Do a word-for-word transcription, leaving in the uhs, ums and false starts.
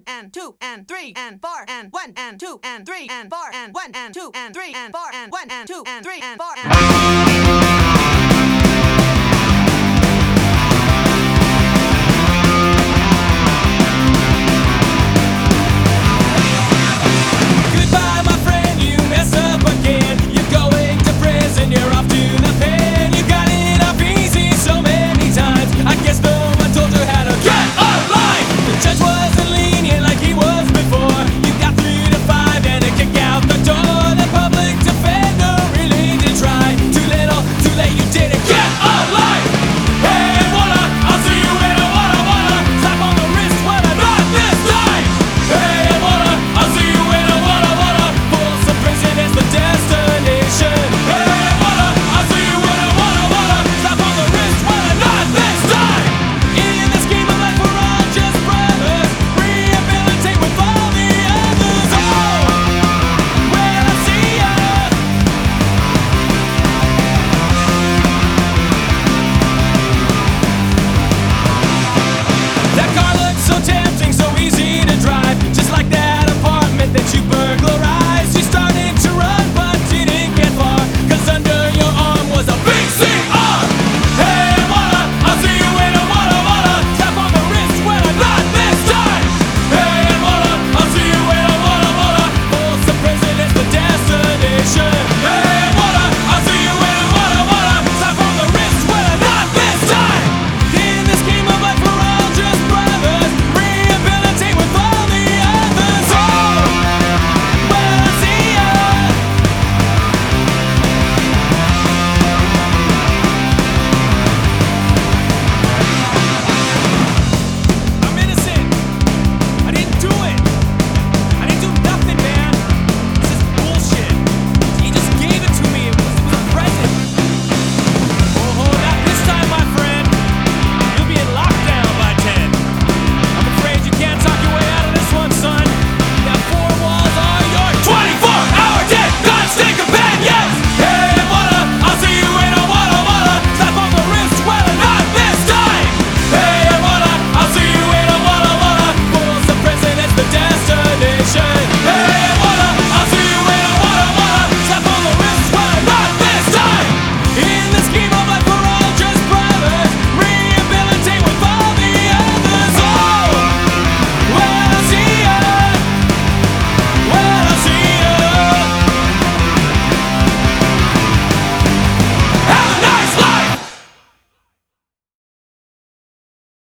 and two and three and four and one and two and three and four and one and two and three and four and one and two and three and four and